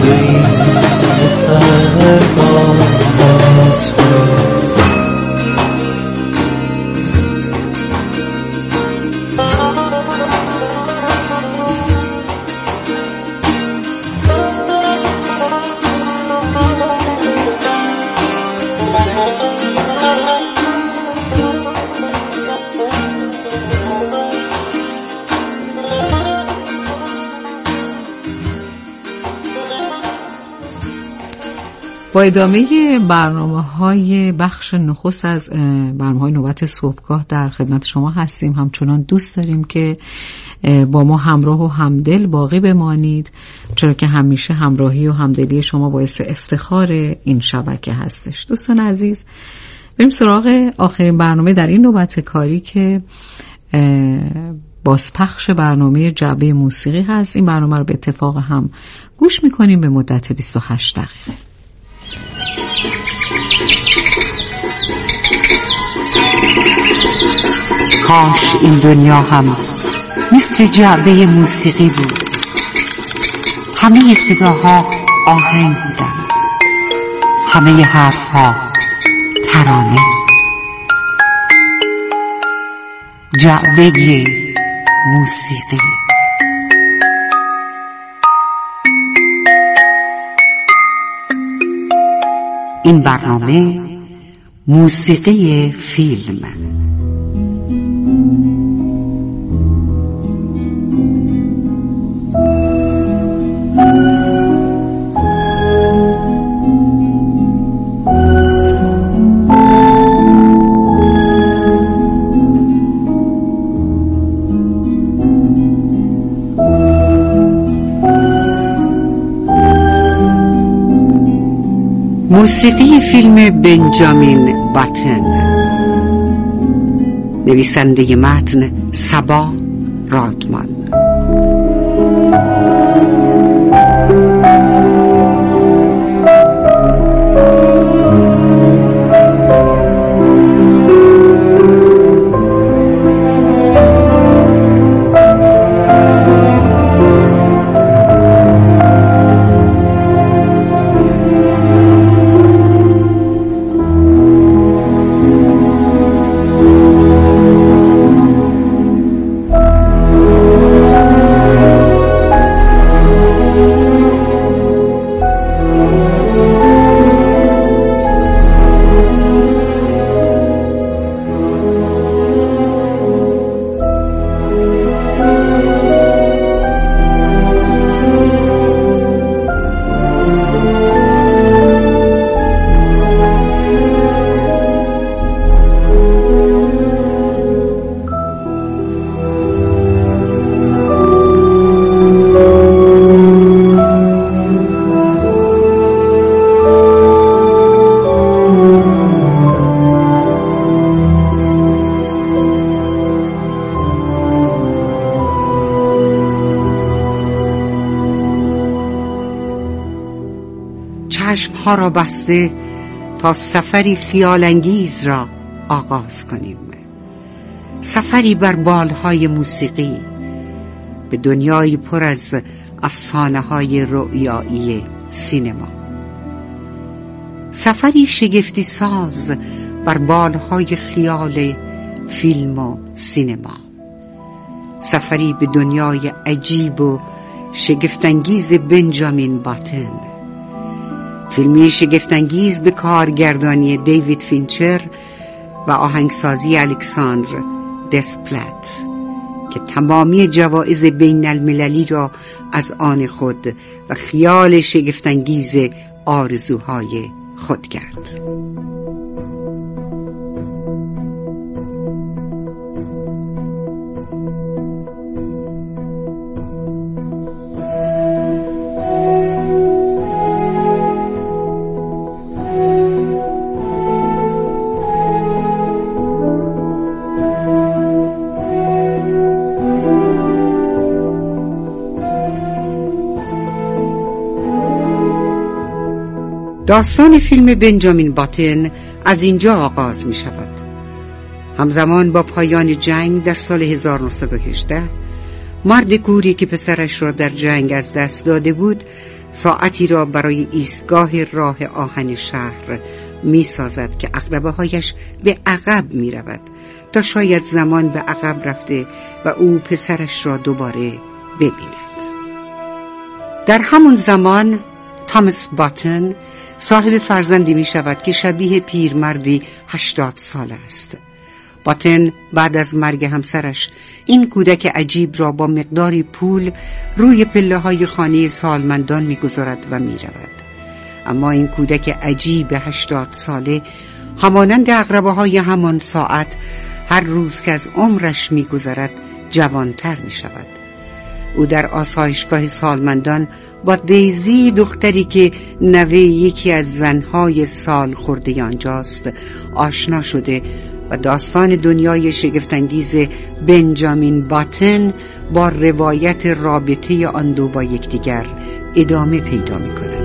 با ادامه برنامه‌های بخش نخست از برنامه‌های نوبت صبحگاه در خدمت شما هستیم. همچنان دوست داریم که با ما همراه و همدل باقی بمانید، چرا که همیشه همراهی و همدلی شما باعث افتخار این شبکه هستش. دوستان عزیز، بریم سراغ آخرین برنامه در این نوبت کاری که بازپخش برنامه جعبه موسیقی هست. این برنامه رو به اتفاق هم گوش میکنیم به مدت 28 دقیقه. کاش این دنیا هم مثل جعبه موسیقی بود، همه صداها آهنگ بودن، همه حرفها ترانه. جعبه موسیقی. این برنامه موسیقی فیلم. موسیقی فیلم بنجامین باتن. نویسنده متن صبا رادمان. چشمها را بسته تا سفری خیال انگیز را آغاز کنیم. سفری بر بالهای موسیقی به دنیایی پر از افسانه‌های رؤیایی سینما. سفری شگفتی ساز بر بالهای خیال فیلم و سینما. سفری به دنیای عجیب و شگفت‌انگیز بنجامین باتن. فیلمی شگفت‌انگیز به کارگردانی دیوید فینچر و آهنگسازی الکساندر دسپلت که تمامی جوایز بین المللی را از آن خود و خیال شگفت‌انگیز آرزوهای خود کرد. داستان فیلم بنجامین باتن از اینجا آغاز می شود. همزمان با پایان جنگ در سال 1918 مرد کوری که پسرش را در جنگ از دست داده بود ساعتی را برای ایستگاه راه آهن شهر می سازد که عقربه‌هایش به عقب می رود تا شاید زمان به عقب رفته و او پسرش را دوباره ببیند. در همون زمان تامس باتن صاحب فرزندی می شود که شبیه پیرمردی 80 ساله است. باتن بعد از مرگ همسرش این کودک عجیب را با مقداری پول روی پله‌های خانه سالمندان می‌گذارد و می‌رود. اما این کودک عجیب 80 ساله همانند عقربه‌های همان ساعت هر روز که از عمرش می‌گذرد جوانتر می‌شود. او در آسایشگاه سالمندان با دیزی، دختری که نوه یکی از زنهای سال خورده آنجاست، آشنا شده و داستان دنیای شگفت‌انگیز بنجامین باتن با روایت رابطه آن دو با یکدیگر ادامه پیدا می‌کند.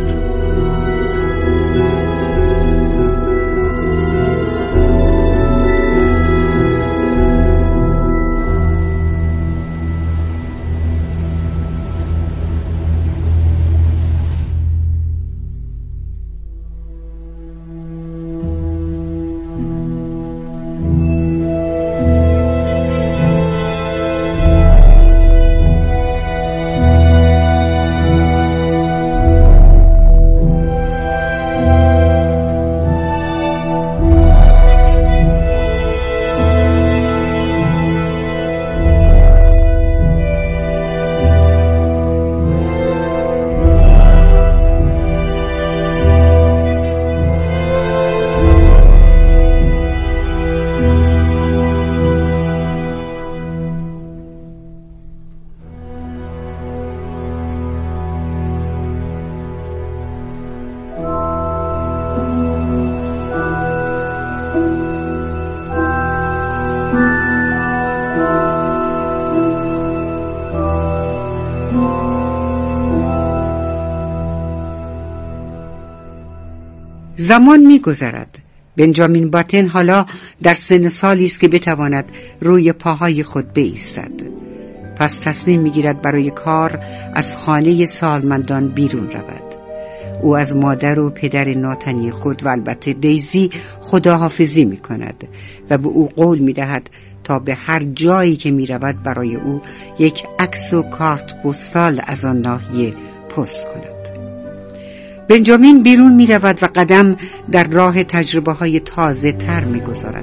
زمان می‌گذرد. بنجامین باتن حالا در سن سالی است که بتواند روی پاهای خود بایستد. پس تصمیم می‌گیرد برای کار از خانه سالمندان بیرون رود. او از مادر و پدر ناتنی خود و البته دیزی خداحافظی می‌کند و به او قول می‌دهد تا به هر جایی که می‌رود برای او یک عکس و کارت پستال از آن ناحیه پست کند. بنجامین بیرون می رود و قدم در راه تجربه های تازه تر می گذارد.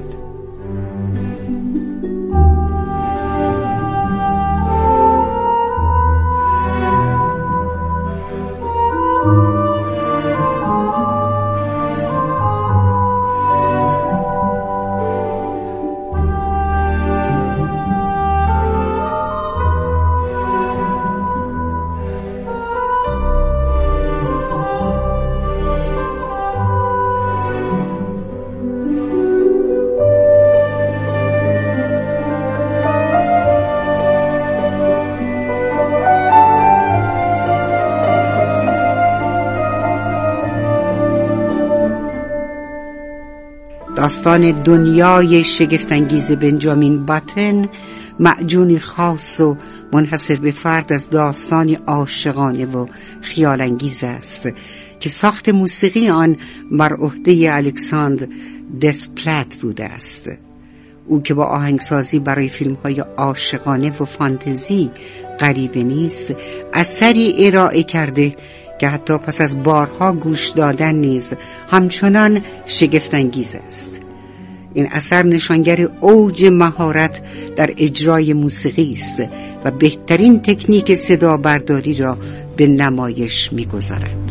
داستان دنیای شگفت‌انگیز بنجامین باتن معجونی خاص و منحصر به فرد از داستانی عاشقانه و خیال‌انگیز است که ساخت موسیقی آن بر عهده الکساندر دسپلات بوده است. او که با آهنگسازی برای فیلم‌های عاشقانه و فانتزی غریبه نیست، اثری ارائه کرده که حتی پس از بارها گوش دادن نیز همچنان شگفت‌انگیز است. این اثر نشانگر اوج مهارت در اجرای موسیقی است و بهترین تکنیک صدا برداری را به نمایش می‌گذارد.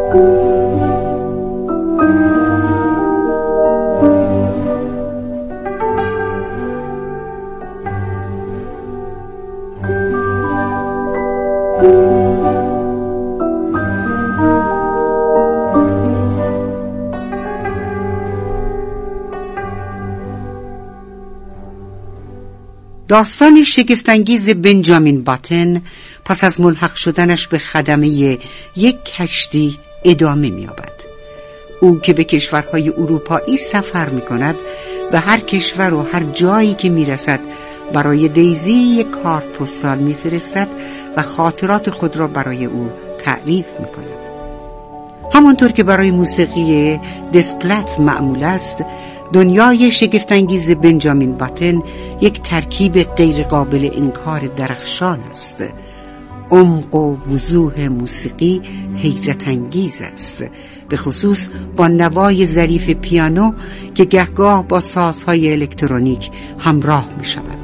داستان شگفت‌انگیز بنجامین باتن پس از ملحق شدنش به خدمه یک کشتی ادامه می‌یابد. او که به کشورهای اروپایی سفر می‌کند و هر کشور و هر جایی که می‌رسد برای دیزی یک کارت پستال می‌فرستد و خاطرات خود را برای او تعریف می‌کند. همانطور که برای موسیقی دسپلت معمول است، دنیای شگفت‌انگیز بنجامین باتن یک ترکیب غیر قابل انکار درخشان است. عمق و وضوح موسیقی حیرت انگیز است، به خصوص با نوای ظریف پیانو که گهگاه با سازهای الکترونیک همراه می شود.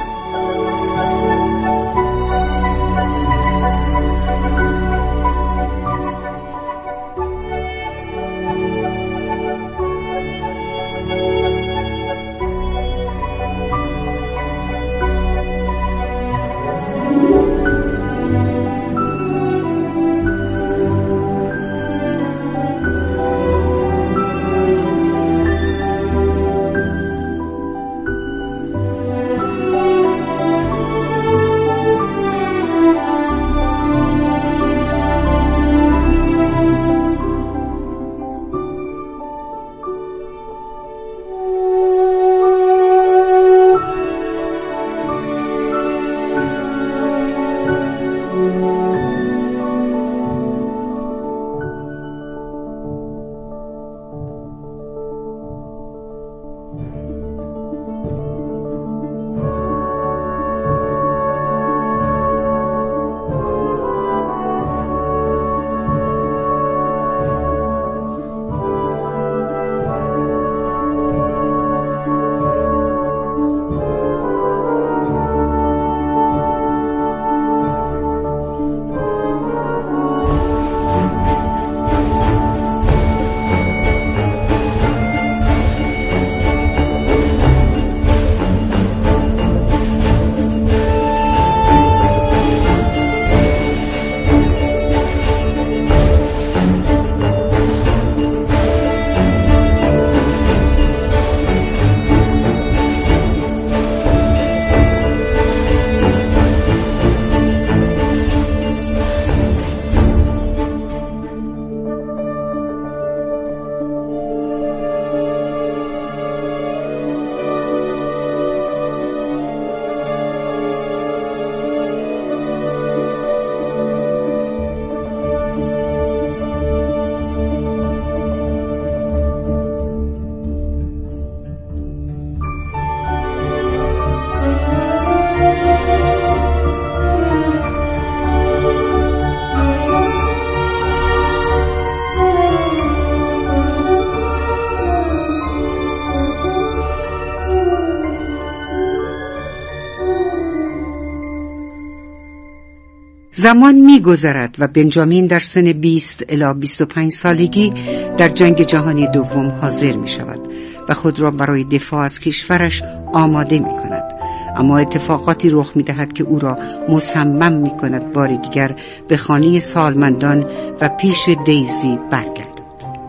زمان می‌گذرد و بنجامین در سن 20 الی 25 سالگی در جنگ جهانی دوم حاضر می‌شود و خود را برای دفاع از کشورش آماده می‌کند. اما اتفاقاتی رخ می‌دهد که او را مصمم می‌کند بار دیگر به خانه سالمندان و پیش دیزی برگردد.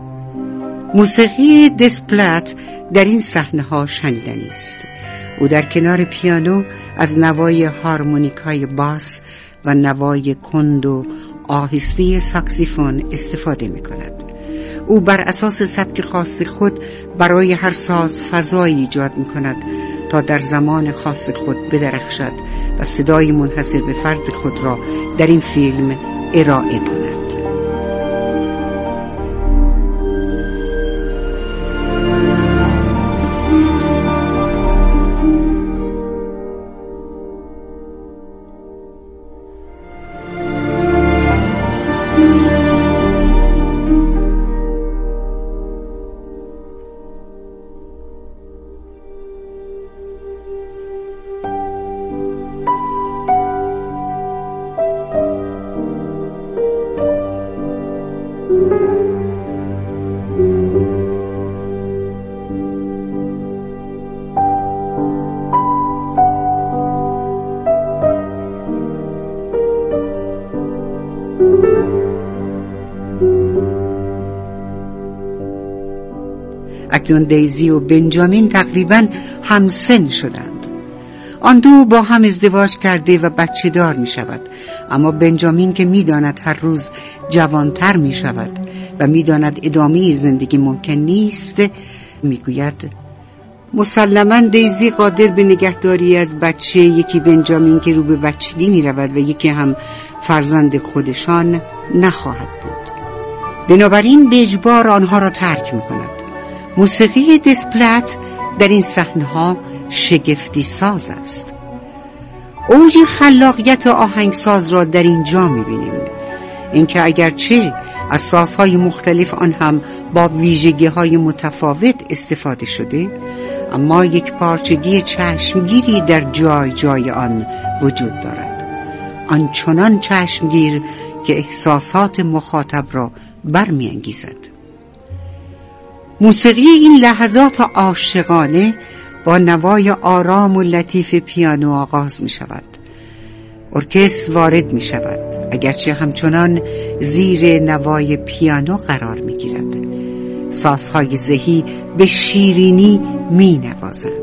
موسیقی دسپلت در این صحنه‌ها شنیدنی است. او در کنار پیانو از نوای هارمونیکای باس و نوای کند و آهسته ساکسیفون استفاده می کند. او بر اساس سبک خاص خود برای هر ساز فضایی ایجاد می کند تا در زمان خاص خود بدرخشد و صدای منحصر به فرد خود را در این فیلم ارائه کند. اکنون دیزی و بنجامین تقریباً همسن شدند. آن دو با هم ازدواج کرده و بچه دار می شود. اما بنجامین که می داند هر روز جوانتر می شود و می داند ادامه زندگی ممکن نیست، می گوید مسلماً دیزی قادر به نگهداری از بچه، یکی بنجامین که رو به بچگی می رود و یکی هم فرزند خودشان نخواهد بود. بنابراین به اجبار آنها را ترک می کند. موسیقی دسپلت در این صحنه‌ها شگفتی ساز است. اوج خلاقیت آهنگساز را در اینجا می‌بینیم. اینکه اگرچه از سازهای مختلف آن هم با ویژگی‌های متفاوت استفاده شده، اما یک پارچگی چشمگیری در جای جای آن وجود دارد. آنچنان چشمگیر که احساسات مخاطب را برمی‌انگیزد. موسیقی این لحظات عاشقانه با نوای آرام و لطیف پیانو آغاز می شود. ارکستر وارد می شود، اگرچه همچنان زیر نوای پیانو قرار می گیرد. سازهای زهی به شیرینی می نوازند.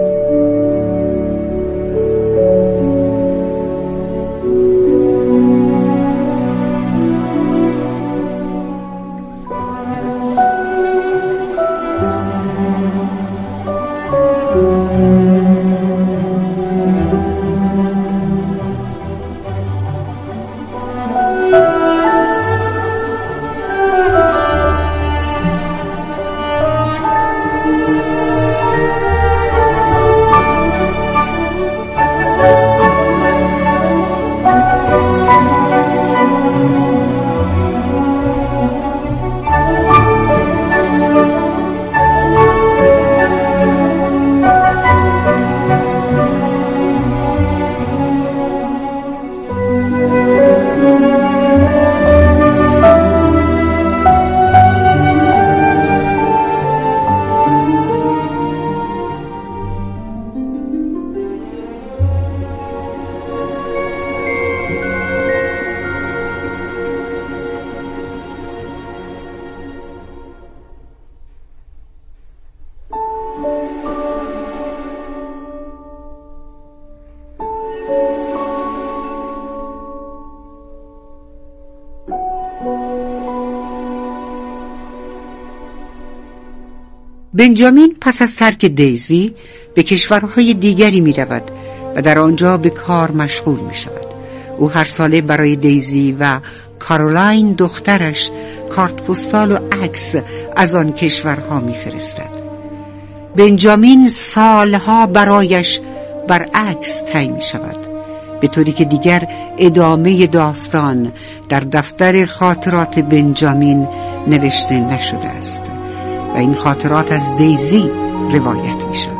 بنجامین پس از ترک دیزی به کشورهای دیگری می رود و در آنجا به کار مشغول می شود. او هر ساله برای دیزی و کارولاین دخترش کارت پستال و عکس از آن کشورها می فرستد. بنجامین سالها برایش برعکس طی می شود، به طوری که دیگر ادامه داستان در دفتر خاطرات بنجامین نوشته نشده است و این خاطرات از دیزی روایت می شود.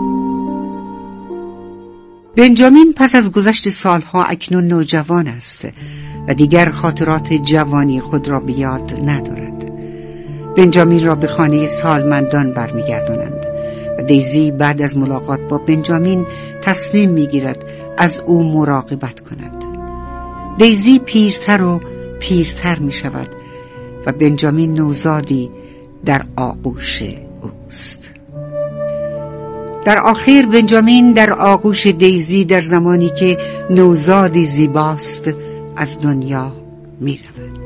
بنجامین پس از گذشت سالها اکنون نوجوان است و دیگر خاطرات جوانی خود را به یاد ندارد. بنجامین را به خانه سالمندان برمیگردانند و دیزی بعد از ملاقات با بنجامین تصمیم میگیرد از او مراقبت کند. دیزی پیرتر و پیرتر می شود و بنجامین نوزادی در آغوش اوست. در آخر بنجامین در آغوش دیزی در زمانی که نوزادی زیباست از دنیا می رود.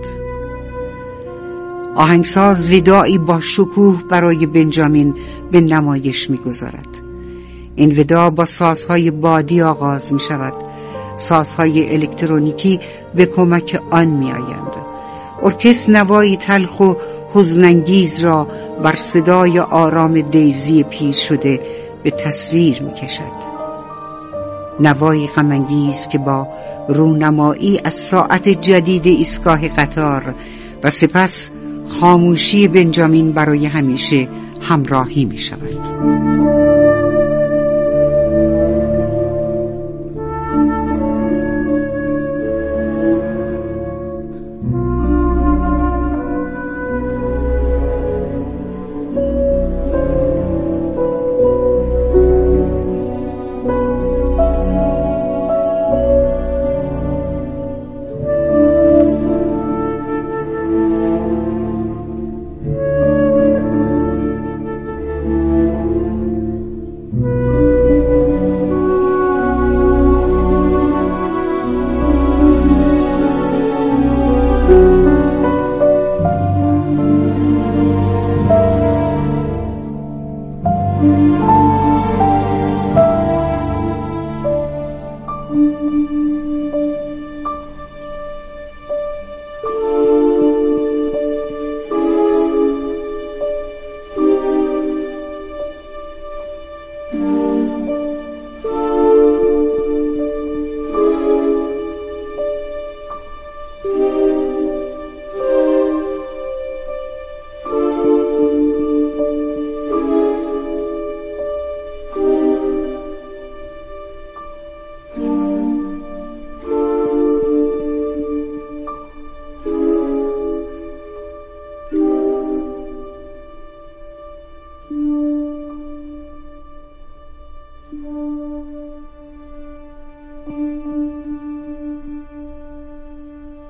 آهنگساز وداعی با شکوه برای بنجامین به نمایش می گذارد. این وداع با سازهای بادی آغاز می شود. سازهای الکترونیکی به کمک آن می آیند. ارکستر نوایی تلخ و حزن‌انگیز را بر صدای آرام دیزی پیر شده به تصویر می کشد. نوایی غم‌انگیز که با رونمایی از ساعت جدید ایستگاه قطار و سپس خاموشی بنجامین برای همیشه همراهی می شود.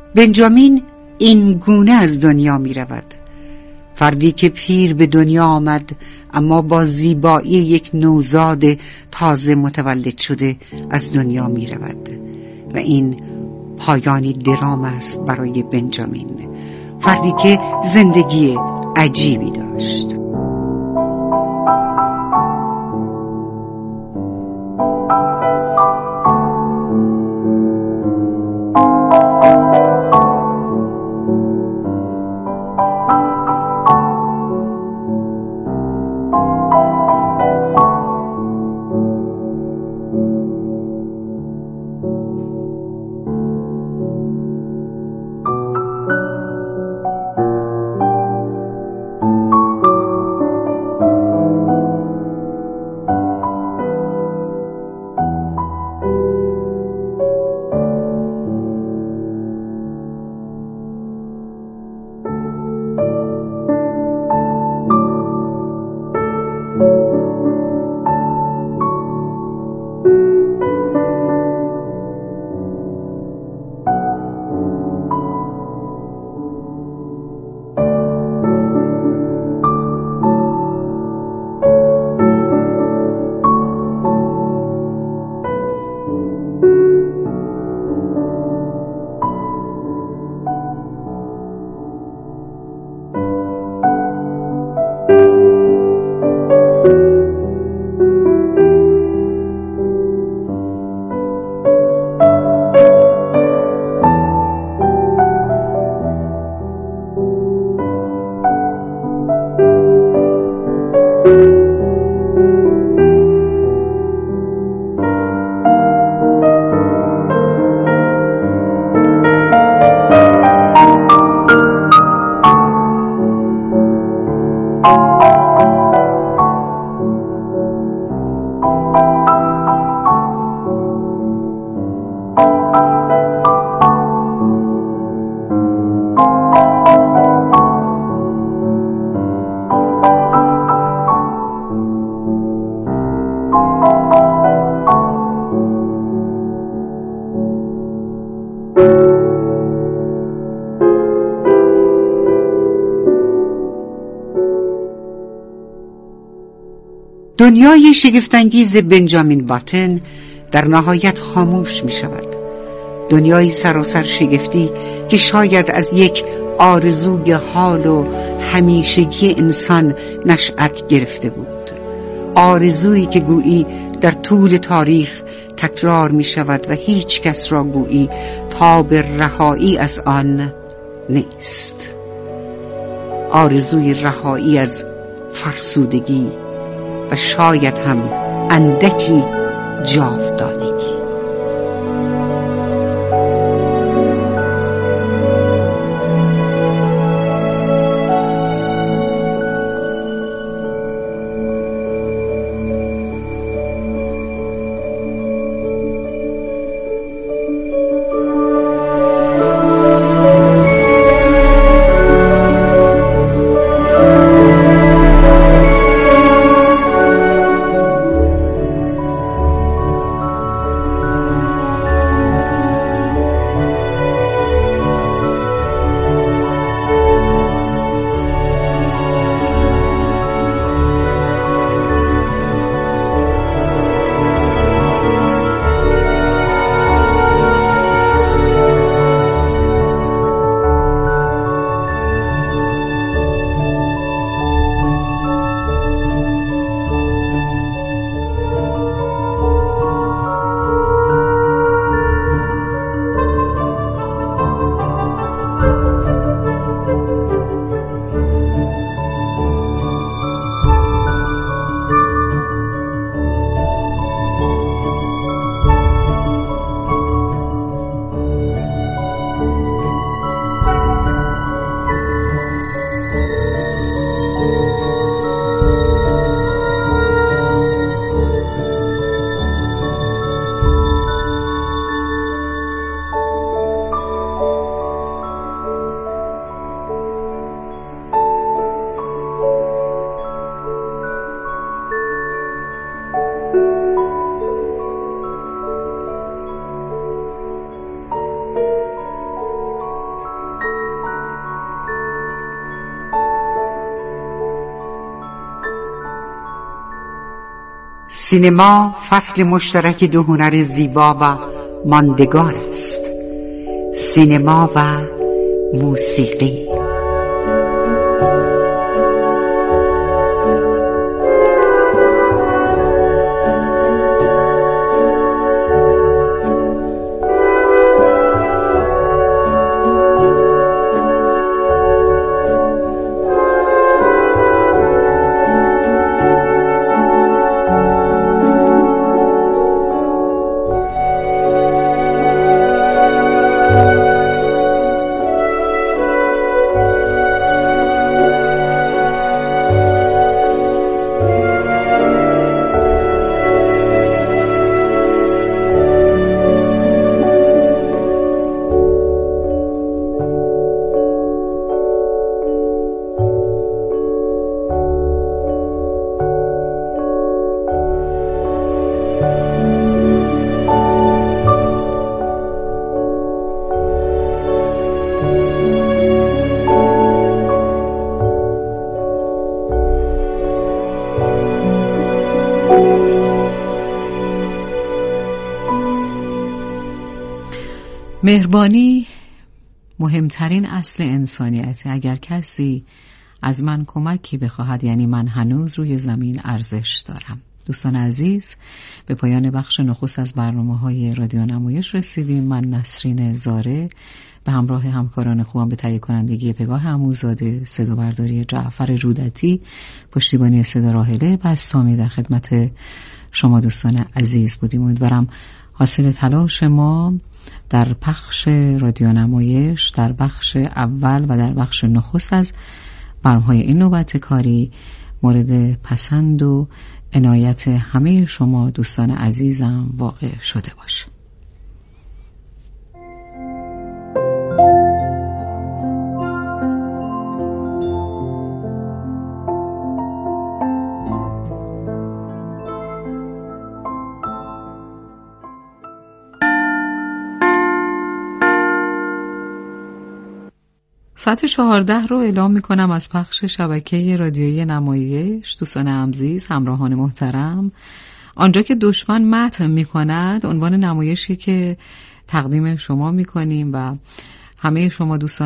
بنجامین این گونه از دنیا می رود. فردی که پیر به دنیا آمد اما با زیبایی یک نوزاد تازه متولد شده از دنیا می رود و این پایانی درام است برای بنجامین، فردی که زندگی عجیبی داشت. دنیای شگفت‌انگیز بنجامین باتن در نهایت خاموش می شود. دنیای سراسر شگفتی که شاید از یک آرزوی حال و همیشگی انسان نشأت گرفته بود، آرزویی که گویی در طول تاریخ تکرار می شود و هیچ کس را گویی تاب رهایی از آن نیست. آرزوی رهایی از فرسودگی و شاید هم اندکی جاودانگی. سینما فصل مشترک دو هنر زیبا و ماندگار است، سینما و موسیقی. مهربانی مهمترین اصل انسانیت. اگر کسی از من کمکی بخواهد، یعنی من هنوز روی زمین ارزش دارم. دوستان عزیز، به پایان بخش نخست از برنامه‌های رادیو نمایش رسیدیم. من نسرین زاره به همراه همکاران خوبم به تهیه کنندگی پگاه عموزاده، صدا برداری جعفر جودتی، پشتیبانی صدا راحله بسطامی در خدمت شما دوستان عزیز بودیم. امیدوارم حاصل تلاش ما در پخش رادیو نمایش در بخش اول و در بخش نخست از برنامه‌های این نوبت کاری مورد پسند و عنایت همه شما دوستان عزیزم واقع شده باشه. ساعت 14 رو اعلام میکنم از پخش شبکه رادیویی نمایش. دوستان عزیز، همراهان محترم، آنجا که دشمن متن میکند عنوان نمایشی که تقدیم شما میکنیم و همه شما دوستان